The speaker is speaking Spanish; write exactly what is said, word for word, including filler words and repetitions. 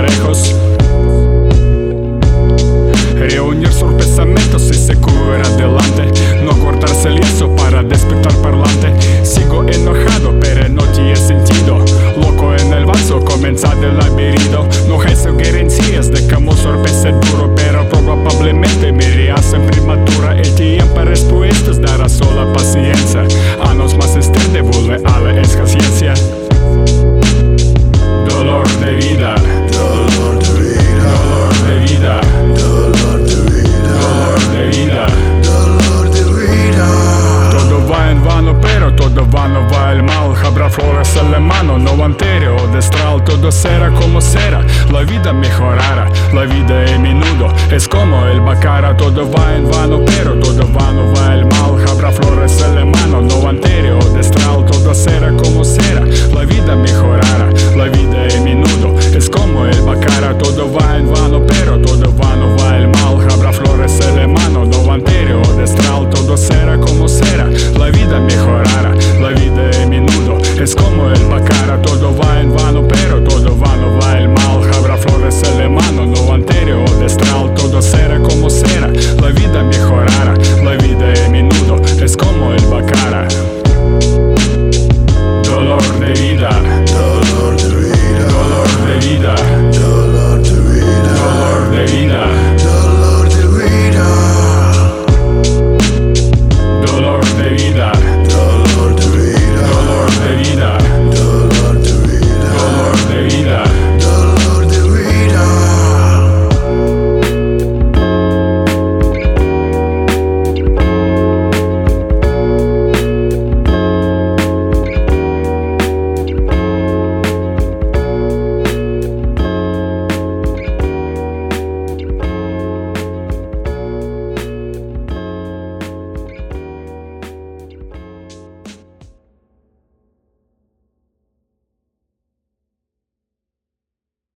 parejos. Reunir sus pensamientos y seguir adelante. No cortarse el lienzo para despertar parlante. Sigo enojado pero no tiene sentido. Loco en el vaso, comienza el laberinto. No hay sugerencias de cómo sorpresa duro, pero probablemente me rehacen prematura. El tiempo respuestas dará sola paciencia. Años más extende vuelve a la escasez. Dolor de vida, Dolor de vida, dolor de vida, dolor de vida, dolor de vida. dolor de vida. Todo va en vano, pero todo vano va el mal. Habrá flores en la mano, no anterior o destral. Todo será como será, la vida mejorará. La vida a menudo es como el bacara. Todo va en vano, pero todo vano va el mal. Habrá flores en la mano, no anterior o destral. Todo será como será, la vida mejorará. La vida a menudo es como el